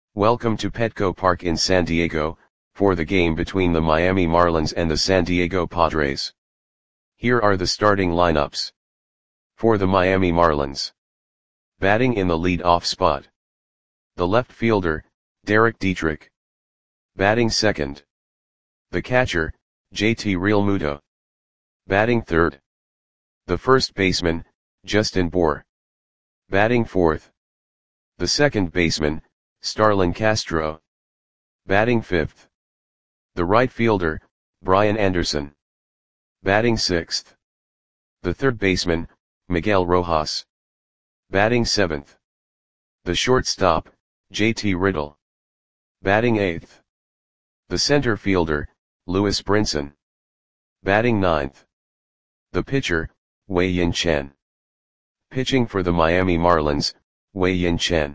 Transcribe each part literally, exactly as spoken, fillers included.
Welcome to Petco Park in San Diego, for the game between the Miami Marlins and the San Diego Padres. Here are the starting lineups. For the Miami Marlins. Batting in the lead-off spot. The left fielder, Derek Dietrich. Batting second. The catcher, J T Realmuto. Batting third. The first baseman, Justin Bour. Batting fourth. The second baseman, Starlin Castro. Batting fifth. The right fielder, Brian Anderson. Batting sixth. The third baseman, Miguel Rojas. Batting seventh. The shortstop, J T Riddle. Batting eighth. The center fielder, Lewis Brinson. Batting ninth. The pitcher, Wei-Yin Chen. Pitching for the Miami Marlins, Wei-Yin Chen.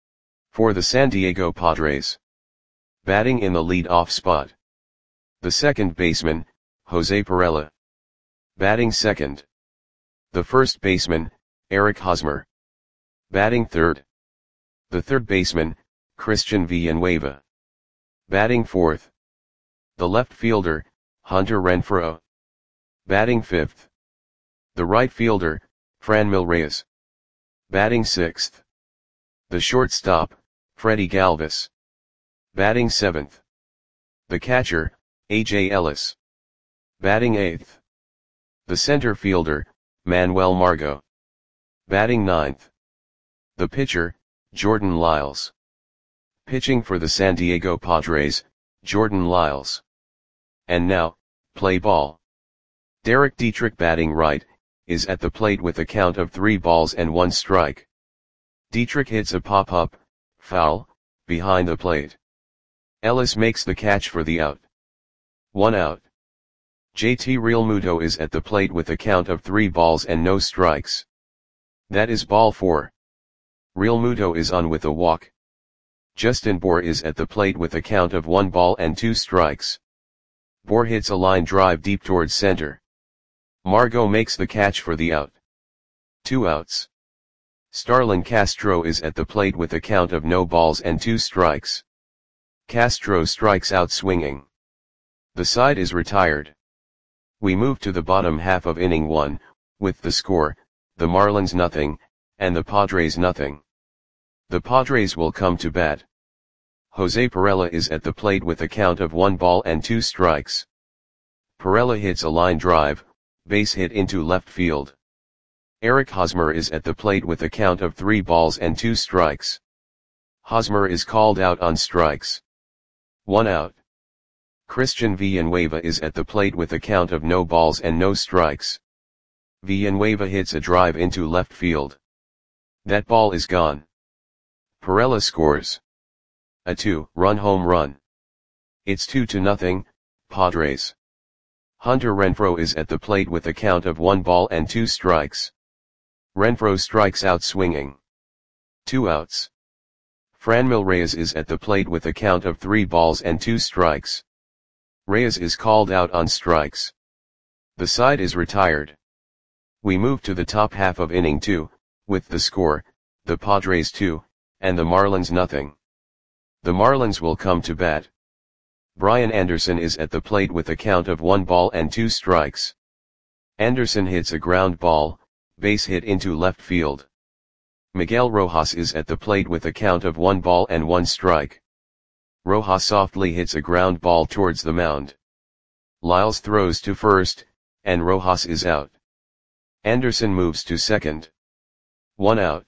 For the San Diego Padres. Batting in the lead-off spot. The second baseman, Jose Pirela. Batting second. The first baseman, Eric Hosmer. Batting third. The third baseman, Christian Villanueva. Batting fourth. The left fielder, Hunter Renfroe. Batting fifth. The right fielder, Franmil Reyes. Batting sixth. The shortstop, Freddie Galvis. Batting seventh. The catcher, A J Ellis. Batting eighth. The center fielder, Manuel Margot. Batting ninth. The pitcher, Jordan Lyles. Pitching for the San Diego Padres, Jordan Lyles. And now, play ball. Derek Dietrich batting right, is at the plate with a count of three balls and one strike. Dietrich hits a pop-up, foul, behind the plate. Ellis makes the catch for the out. One out. J T Realmuto is at the plate with a count of three balls and no strikes. That is ball four. Realmuto is on with a walk. Justin Bour is at the plate with a count of one ball and two strikes. Bour hits a line drive deep towards center. Margot makes the catch for the out. Two outs. Starlin Castro is at the plate with a count of no balls and two strikes. Castro strikes out swinging. The side is retired. We move to the bottom half of inning one, with the score, the Marlins nothing, and the Padres nothing. The Padres will come to bat. Jose Pirela is at the plate with a count of one ball and two strikes. Pirela hits a line drive, base hit into left field. Eric Hosmer is at the plate with a count of three balls and two strikes. Hosmer is called out on strikes. One out. Christian Villanueva is at the plate with a count of no balls and no strikes. Villanueva hits a drive into left field. That ball is gone. Pirela scores a two-run home run. It's two to nothing, Padres. Hunter Renfroe is at the plate with a count of one ball and two strikes. Renfroe strikes out swinging. Two outs. Franmil Reyes is at the plate with a count of three balls and two strikes. Reyes is called out on strikes. The side is retired. We move to the top half of inning two, with the score, the Padres two, and the Marlins nothing. The Marlins will come to bat. Brian Anderson is at the plate with a count of one ball and two strikes. Anderson hits a ground ball, base hit into left field. Miguel Rojas is at the plate with a count of one ball and one strike. Rojas softly hits a ground ball towards the mound. Lyles throws to first, and Rojas is out. Anderson moves to second. One out.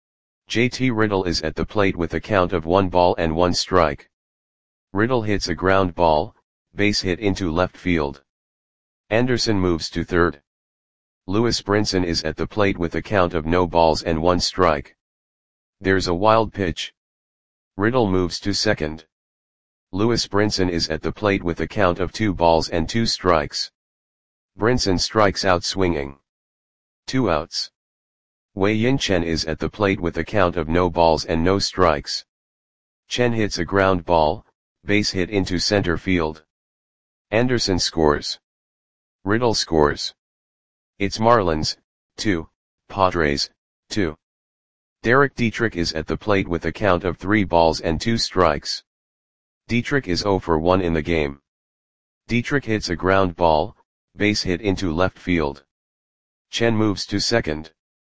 J T Riddle is at the plate with a count of one ball and one strike. Riddle hits a ground ball, base hit into left field. Anderson moves to third. Lewis Brinson is at the plate with a count of no balls and one strike. There's a wild pitch. Riddle moves to second. Lewis Brinson is at the plate with a count of two balls and two strikes. Brinson strikes out swinging. Two outs. Wei-Yin Chen is at the plate with a count of no balls and no strikes. Chen hits a ground ball, base hit into center field. Anderson scores. Riddle scores. It's Marlins, two, Padres, two. Derek Dietrich is at the plate with a count of three balls and two strikes. Dietrich is zero for one in the game. Dietrich hits a ground ball, base hit into left field. Chen moves to second.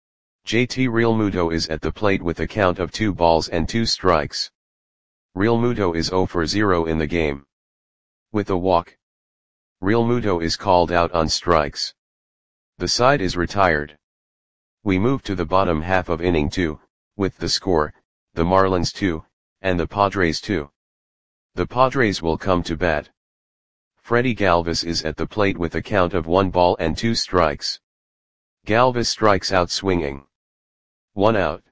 J T Realmuto is at the plate with a count of two balls and two strikes. Realmuto is zero for zero in the game. With a walk, Realmuto is called out on strikes. The side is retired. We move to the bottom half of inning two, with the score, the Marlins two, and the Padres two. The Padres will come to bat. Freddie Galvis is at the plate with a count of one ball and two strikes. Galvis strikes out swinging. One out.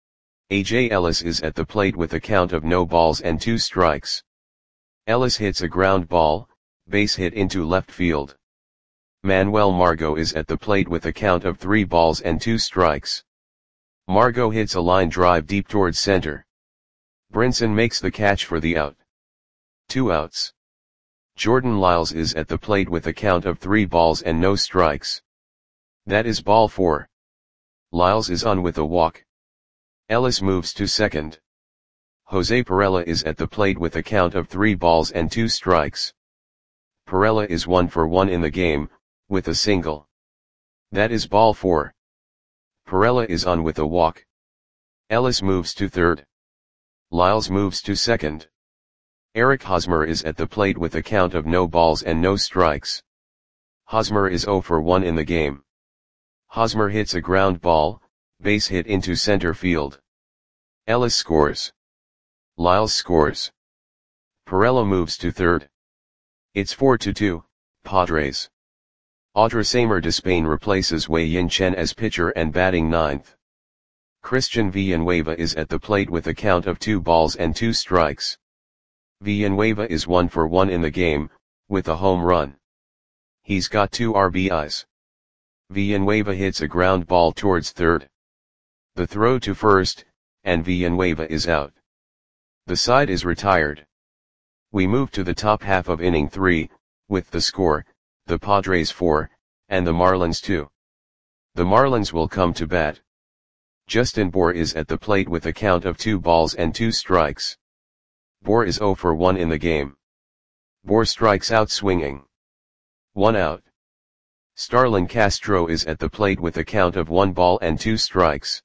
A J Ellis is at the plate with a count of no balls and two strikes. Ellis hits a ground ball, base hit into left field. Manuel Margot is at the plate with a count of three balls and two strikes. Margot hits a line drive deep towards center. Brinson makes the catch for the out. Two outs. Jordan Lyles is at the plate with a count of three balls and no strikes. That is ball four. Lyles is on with a walk. Ellis moves to second. Jose Pirela is at the plate with a count of three balls and two strikes. Pirela is one for one in the game, with a single. That is ball four. Pirela is on with a walk. Ellis moves to third. Lyles moves to second. Eric Hosmer is at the plate with a count of no balls and no strikes. Hosmer is zero for one in the game. Hosmer hits a ground ball, base hit into center field. Ellis scores. Lyles scores. Pirela moves to third. It's four to two, Padres. Audreysamer Despain replaces Wei Yin Chen as pitcher and batting ninth. Christian Villanueva is at the plate with a count of two balls and two strikes. Villanueva is one for one in the game, with a home run. He's got two R B Is. Villanueva hits a ground ball towards third. The throw to first, and Villanueva is out. The side is retired. We move to the top half of inning three, with the score, the Padres four, and the Marlins two. The Marlins will come to bat. Justin Bour is at the plate with a count of two balls and two strikes. Bour is zero for one in the game. Bour strikes out swinging. One out. Starlin Castro is at the plate with a count of one ball and two strikes.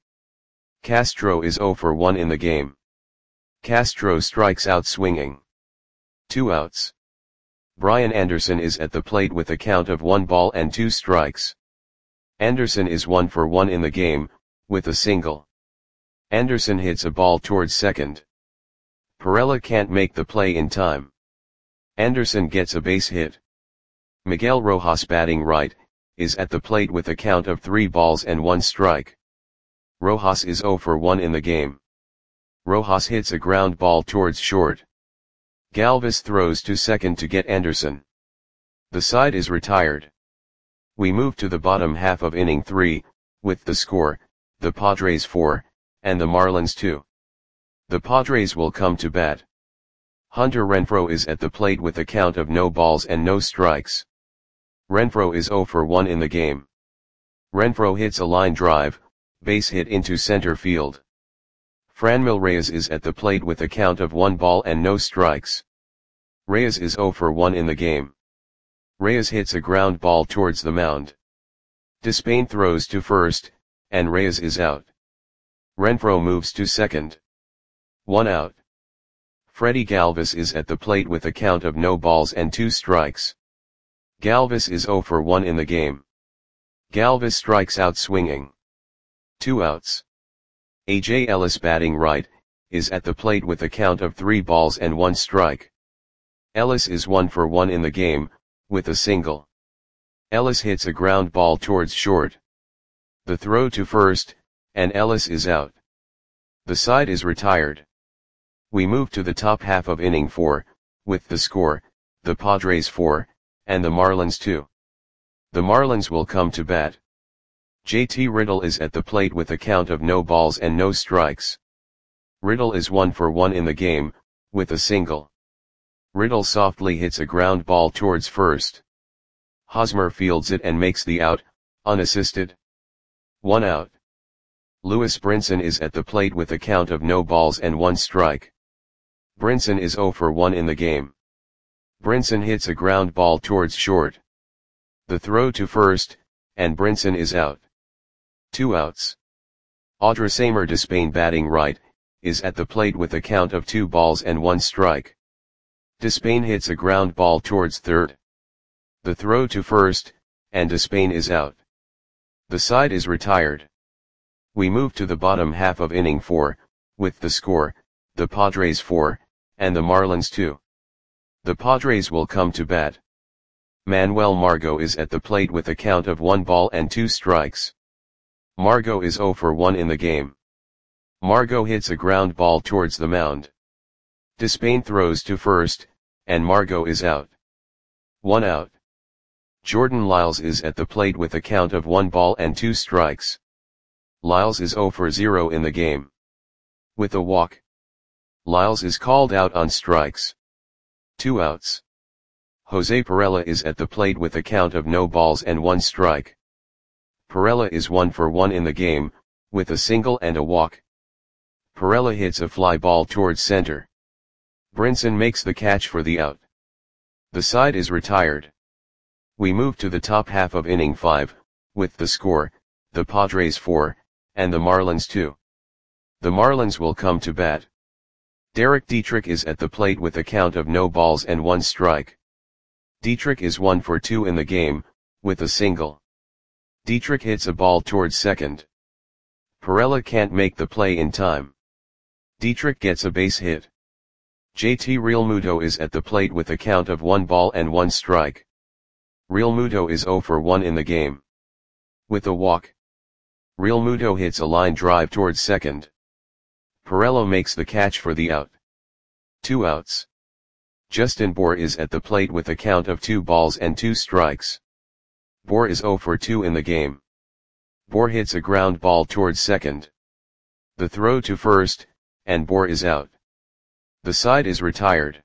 Castro is zero for one in the game. Castro strikes out swinging. Two outs. Brian Anderson is at the plate with a count of one ball and two strikes. Anderson is one for one in the game, with a single. Anderson hits a ball towards second. Pirela can't make the play in time. Anderson gets a base hit. Miguel Rojas, batting right, is at the plate with a count of three balls and one strike. Rojas is zero for one in the game. Rojas hits a ground ball towards short. Galvis throws to second to get Anderson. The side is retired. We move to the bottom half of inning three, with the score, the Padres four, and the Marlins two. The Padres will come to bat. Hunter Renfroe is at the plate with a count of no balls and no strikes. Renfroe is zero for one in the game. Renfroe hits a line drive, base hit into center field. Franmil Reyes is at the plate with a count of one ball and no strikes. Reyes is zero for one in the game. Reyes hits a ground ball towards the mound. Despain throws to first, and Reyes is out. Renfroe moves to second. One out. Freddie Galvis is at the plate with a count of no balls and two strikes. Galvis is zero for one in the game. Galvis strikes out swinging. Two outs. A J Ellis, batting right, is at the plate with a count of three balls and one strike. Ellis is one for one in the game, with a single. Ellis hits a ground ball towards short. The throw to first, and Ellis is out. The side is retired. We move to the top half of inning four, with the score, the Padres four, and the Marlins two. The Marlins will come to bat. J T Riddle is at the plate with a count of no balls and no strikes. Riddle is one for one in the game, with a single. Riddle softly hits a ground ball towards first. Hosmer fields it and makes the out, unassisted. One out. Lewis Brinson is at the plate with a count of no balls and one strike. Brinson is zero for one in the game. Brinson hits a ground ball towards short. The throw to first, and Brinson is out. Two outs. Audrisamer Despain, batting right, is at the plate with a count of two balls and one strike. Despain hits a ground ball towards third. The throw to first, and Despain is out. The side is retired. We move to the bottom half of inning four, with the score, the Padres four, and the Marlins two. The Padres will come to bat. Manuel Margot is at the plate with a count of one ball and two strikes. Margot is zero for one in the game. Margot hits a ground ball towards the mound. Despain throws to first, and Margot is out. One out. Jordan Lyles is at the plate with a count of one ball and two strikes. Lyles is zero for zero in the game. With a walk, Lyles is called out on strikes. Two outs. Jose Pirela is at the plate with a count of no balls and one strike. Pirela is one for one in the game, with a single and a walk. Pirela hits a fly ball towards center. Brinson makes the catch for the out. The side is retired. We move to the top half of inning five, with the score, the Padres four, and the Marlins two. The Marlins will come to bat. Derek Dietrich is at the plate with a count of no balls and one strike. Dietrich is one for two in the game, with a single. Dietrich hits a ball towards second. Pirela can't make the play in time. Dietrich gets a base hit. J T Realmuto is at the plate with a count of one ball and one strike. Realmuto is zero for one in the game. With a walk, Realmuto hits a line drive towards second. Pirela makes the catch for the out. Two outs. Justin Bour is at the plate with a count of two balls and two strikes. Bour is zero for two in the game. Bour hits a ground ball towards second. The throw to first, and Bour is out. The side is retired.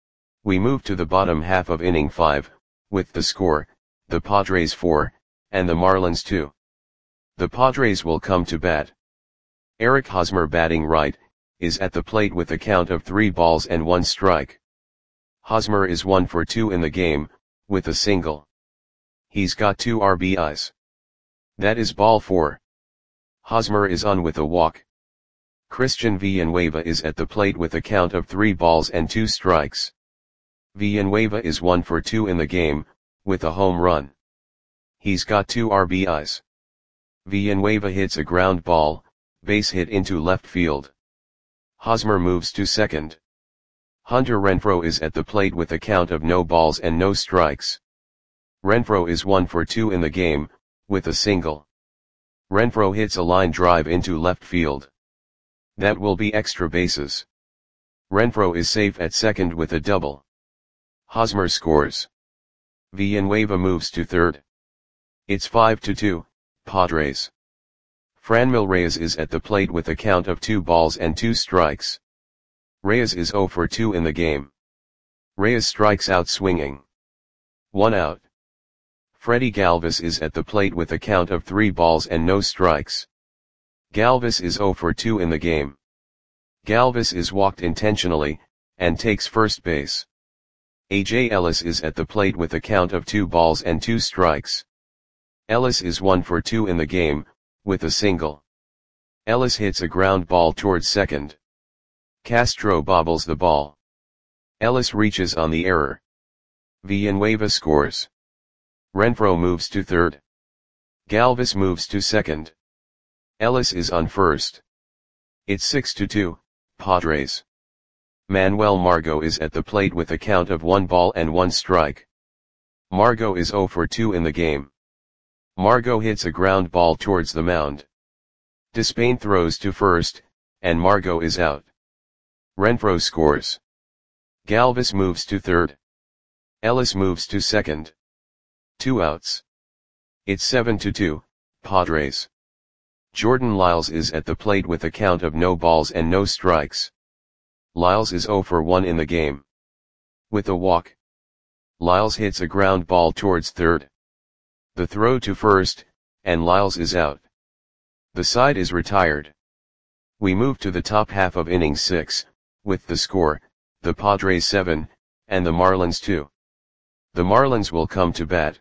We move to the bottom half of inning five, with the score, the Padres four, and the Marlins two. The Padres will come to bat. Eric Hosmer, batting right, is at the plate with a count of three balls and one strike. Hosmer is one for two in the game, with a single. He's got two R B Is. That is ball four. Hosmer is on with a walk. Christian Villanueva is at the plate with a count of three balls and two strikes. Villanueva is one for two in the game, with a home run. He's got two R B Is. Villanueva hits a ground ball, base hit into left field. Hosmer moves to second. Hunter Renfroe is at the plate with a count of no balls and no strikes. Renfroe is one for two in the game, with a single. Renfroe hits a line drive into left field. That will be extra bases. Renfroe is safe at second with a double. Hosmer scores. Villanueva moves to third. It's five to two, Padres. Franmil Reyes is at the plate with a count of two balls and two strikes. Reyes is zero for two in the game. Reyes strikes out swinging. One out. Freddie Galvis is at the plate with a count of three balls and no strikes. Galvis is zero for two in the game. Galvis is walked intentionally, and takes first base. A J Ellis is at the plate with a count of two balls and two strikes. Ellis is one for two in the game, with a single. Ellis hits a ground ball towards second. Castro bobbles the ball. Ellis reaches on the error. Villanueva scores. Renfroe moves to third. Galvis moves to second. Ellis is on first. It's six to two, Padres. Manuel Margot is at the plate with a count of one ball and one strike. Margot is zero for two in the game. Margot hits a ground ball towards the mound. Despain throws to first, and Margot is out. Renfroe scores. Galvis moves to third. Ellis moves to second. Two outs. It's seven to two, Padres. Jordan Lyles is at the plate with a count of no balls and no strikes. Lyles is zero for one in the game. With a walk, Lyles hits a ground ball towards third. The throw to first, and Lyles is out. The side is retired. We move to the top half of innings six, with the score, the Padres seven, and the Marlins two. The Marlins will come to bat.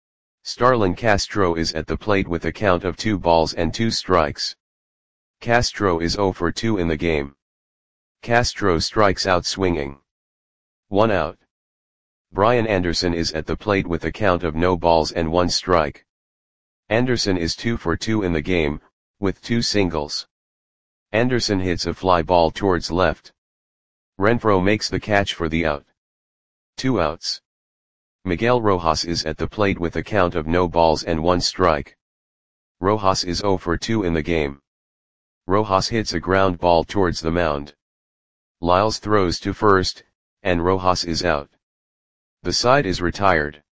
Starlin Castro is at the plate with a count of two balls and two strikes. Castro is oh for two in the game. Castro strikes out swinging. One out. Brian Anderson is at the plate with a count of no balls and one strike. Anderson is two for two in the game, with two singles. Anderson hits a fly ball towards left. Renfroe makes the catch for the out. Two outs. Miguel Rojas is at the plate with a count of no balls and one strike. Rojas is oh for two in the game. Rojas hits a ground ball towards the mound. Lyles throws to first, and Rojas is out. The side is retired.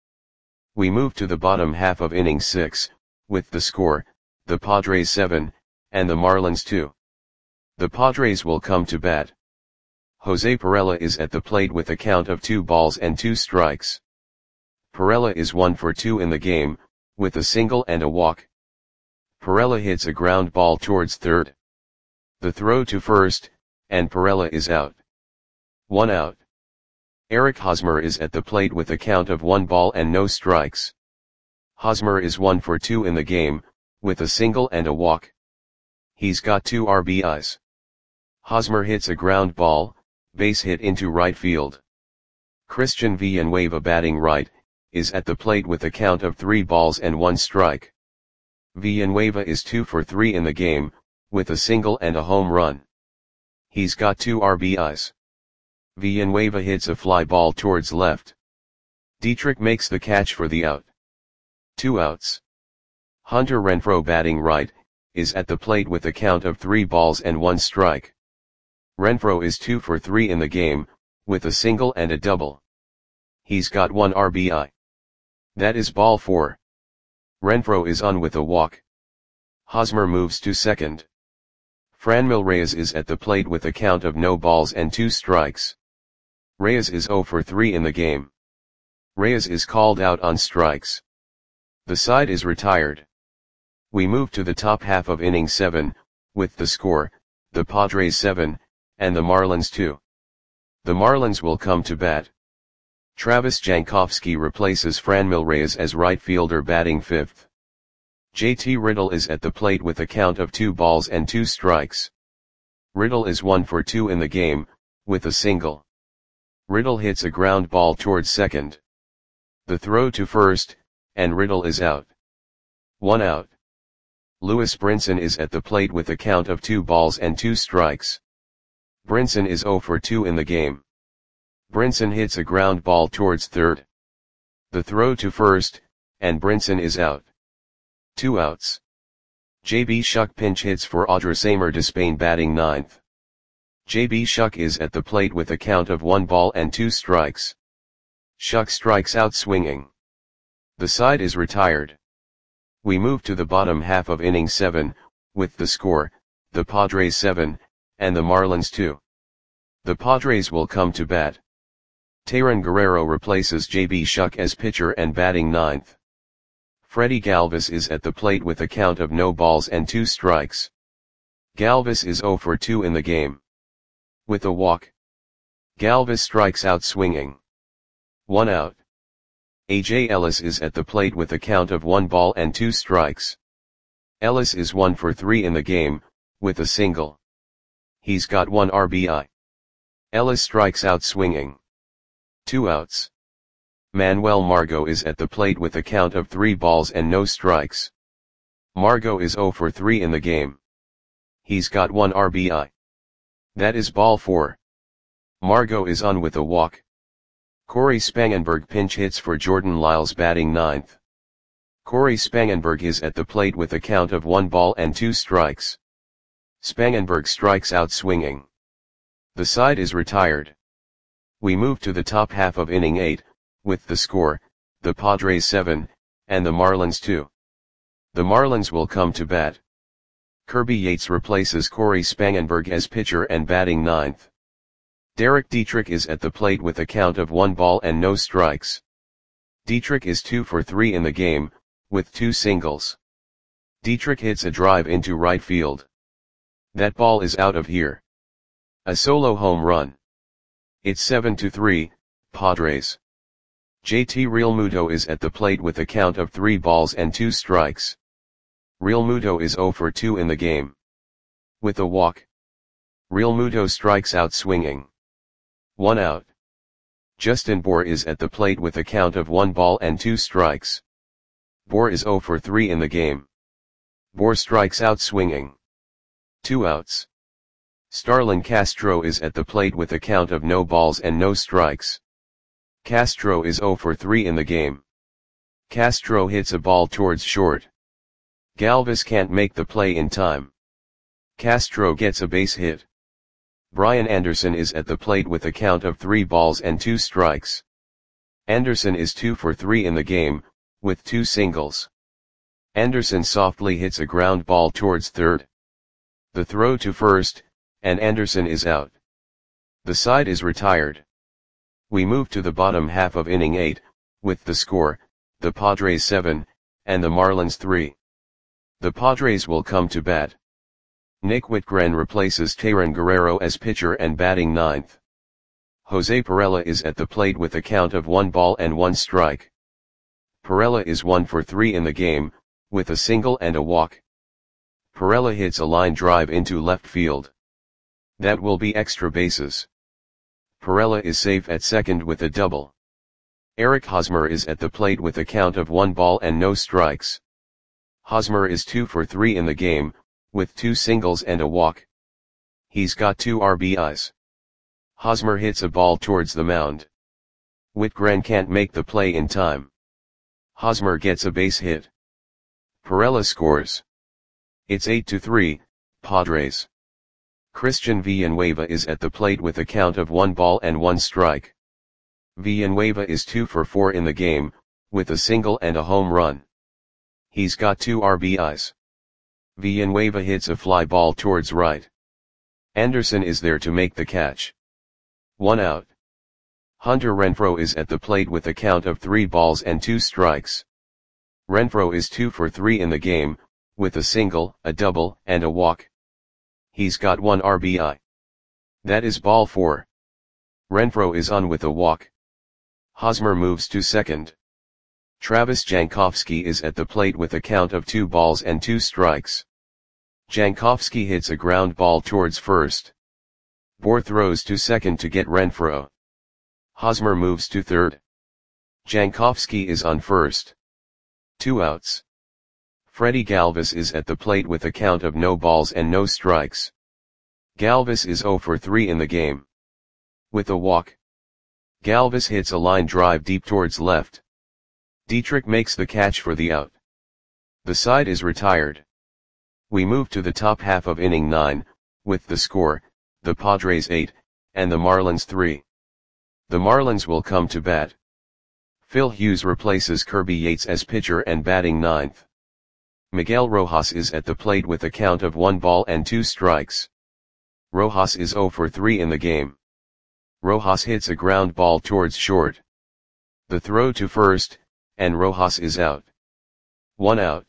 We move to the bottom half of inning six, with the score, the Padres seven, and the Marlins two. The Padres will come to bat. Jose Perella is at the plate with a count of two balls and two strikes. Perella is one for two in the game, with a single and a walk. Perella hits a ground ball towards third. The throw to first, and Perella is out. One out. Eric Hosmer is at the plate with a count of one ball and no strikes. Hosmer is one for two in the game, with a single and a walk. He's got two R B Is. Hosmer hits a ground ball, base hit into right field. Christian Villanueva, batting right, is at the plate with a count of three balls and one strike. Villanueva is two for three in the game, with a single and a home run. He's got two R B Is. Villanueva hits a fly ball towards left. Dietrich makes the catch for the out. Two outs. Hunter Renfroe, batting right, is at the plate with a count of three balls and one strike. Renfroe is two for three in the game, with a single and a double. He's got one R B I. That is ball four. Renfroe is on with a walk. Hosmer moves to second. Franmil Reyes is at the plate with a count of no balls and two strikes. Reyes is oh for three in the game. Reyes is called out on strikes. The side is retired. We move to the top half of inning seven, with the score, the Padres seven, and the Marlins two. The Marlins will come to bat. Travis Jankowski replaces Franmil Reyes as right fielder, batting fifth. J T Riddle is at the plate with a count of two balls and two strikes. Riddle is one for two in the game, with a single. Riddle hits a ground ball towards second. The throw to first, and Riddle is out. One out. Lewis Brinson is at the plate with a count of two balls and two strikes. Brinson is oh for two in the game. Brinson hits a ground ball towards third. The throw to first, and Brinson is out. Two outs. J B Shuck pinch hits for Audrey Despain, batting ninth. J B Shuck is at the plate with a count of one ball and two strikes. Shuck strikes out swinging. The side is retired. We move to the bottom half of inning seven, with the score, the Padres seven, and the Marlins two. The Padres will come to bat. Tayron Guerrero replaces J B Shuck as pitcher and batting ninth. Freddie Galvis is at the plate with a count of no balls and two strikes. Galvis is oh for two in the game. With a walk. Galvis strikes out swinging. One out. A J Ellis is at the plate with a count of one ball and two strikes. Ellis is one for three in the game, with a single. He's got one R B I. Ellis strikes out swinging. Two outs. Manuel Margot is at the plate with a count of three balls and no strikes. Margot is oh for three in the game. He's got one R B I. That is ball four. Margot is on with a walk. Corey Spangenberg pinch hits for Jordan Lyles, batting ninth. Corey Spangenberg is at the plate with a count of one ball and two strikes. Spangenberg strikes out swinging. The side is retired. We move to the top half of inning eight, with the score, the Padres seven, and the Marlins two. The Marlins will come to bat. Kirby Yates replaces Corey Spangenberg as pitcher and batting ninth. Derek Dietrich is at the plate with a count of one ball and no strikes. Dietrich is two for three in the game, with two singles. Dietrich hits a drive into right field. That ball is out of here. A solo home run. It's seven to three, Padres. J T Realmuto is at the plate with a count of three balls and two strikes. Realmuto is zero for two in the game. With a walk. Realmuto strikes out swinging. One out. Justin Bour is at the plate with a count of one ball and two strikes. Bour is zero for three in the game. Bour strikes out swinging. Two outs. Starlin Castro is at the plate with a count of no balls and no strikes. Castro is zero for three in the game. Castro hits a ball towards short. Galvis can't make the play in time. Castro gets a base hit. Brian Anderson is at the plate with a count of three balls and two strikes. Anderson is two for three in the game, with two singles. Anderson softly hits a ground ball towards third. The throw to first, and Anderson is out. The side is retired. We move to the bottom half of inning eight, with the score, the Padres seven, and the Marlins three. The Padres will come to bat. Nick Whitgren replaces Tayron Guerrero as pitcher and batting ninth. Jose Perella is at the plate with a count of one ball and one strike. Perella is one for three in the game, with a single and a walk. Perella hits a line drive into left field. That will be extra bases. Perella is safe at second with a double. Eric Hosmer is at the plate with a count of one ball and no strikes. Hosmer is two for three in the game, with two singles and a walk. He's got two R B Is. Hosmer hits a ball towards the mound. Whitgren can't make the play in time. Hosmer gets a base hit. Perella scores. It's eight to three, Padres. Christian Villanueva is at the plate with a count of one ball and one strike. Villanueva is two for four in the game, with a single and a home run. He's got two R B Is. Villanueva hits a fly ball towards right. Anderson is there to make the catch. One out. Hunter Renfroe is at the plate with a count of three balls and two strikes. Renfroe is two for three in the game, with a single, a double, and a walk. He's got one R B I. That is ball four. Renfroe is on with a walk. Hosmer moves to second. Travis Jankowski is at the plate with a count of two balls and two strikes. Jankowski hits a ground ball towards first. Bour throws to second to get Renfroe. Hosmer moves to third. Jankowski is on first. Two outs. Freddie Galvis is at the plate with a count of no balls and no strikes. Galvis is zero for three in the game. With a walk. Galvis hits a line drive deep towards left. Dietrich makes the catch for the out. The side is retired. We move to the top half of inning nine, with the score, the Padres eight, and the Marlins three. The Marlins will come to bat. Phil Hughes replaces Kirby Yates as pitcher and batting ninth. Miguel Rojas is at the plate with a count of one ball and two strikes. Rojas is zero for three in the game. Rojas hits a ground ball towards short. The throw to first, and Rojas is out. One out.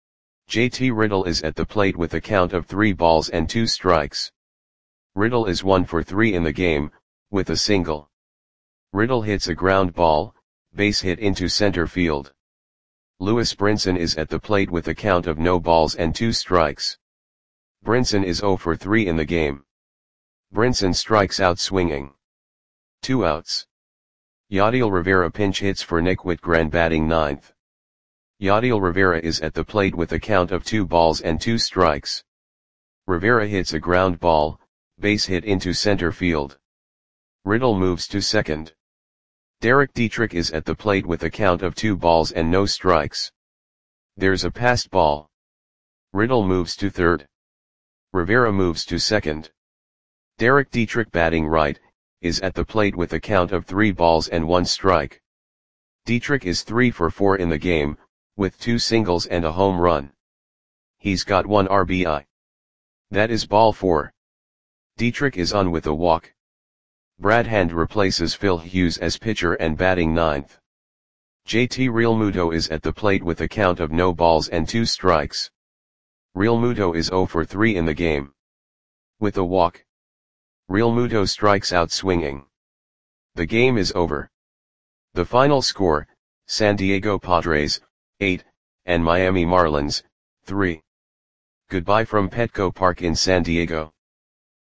J T Riddle is at the plate with a count of three balls and two strikes. Riddle is one for three in the game, with a single. Riddle hits a ground ball, base hit into center field. Lewis Brinson is at the plate with a count of no balls and two strikes. Brinson is zero for three in the game. Brinson strikes out swinging. Two outs. Yadiel Rivera pinch hits for Nick Whitgren batting ninth. Yadiel Rivera is at the plate with a count of two balls and two strikes. Rivera hits a ground ball, base hit into center field. Riddle moves to second. Derek Dietrich is at the plate with a count of two balls and no strikes. There's a passed ball. Riddle moves to third. Rivera moves to second. Derek Dietrich batting right, is at the plate with a count of three balls and one strike. Dietrich is three for four in the game, with two singles and a home run. He's got one R B I. That is ball four. Dietrich is on with a walk. Brad Hand replaces Phil Hughes as pitcher and batting ninth. J T Realmuto is at the plate with a count of no balls and two strikes. Realmuto is zero for three in the game. With a walk, Realmuto strikes out swinging. The game is over. The final score, San Diego Padres, eight, and Miami Marlins, three. Goodbye from Petco Park in San Diego.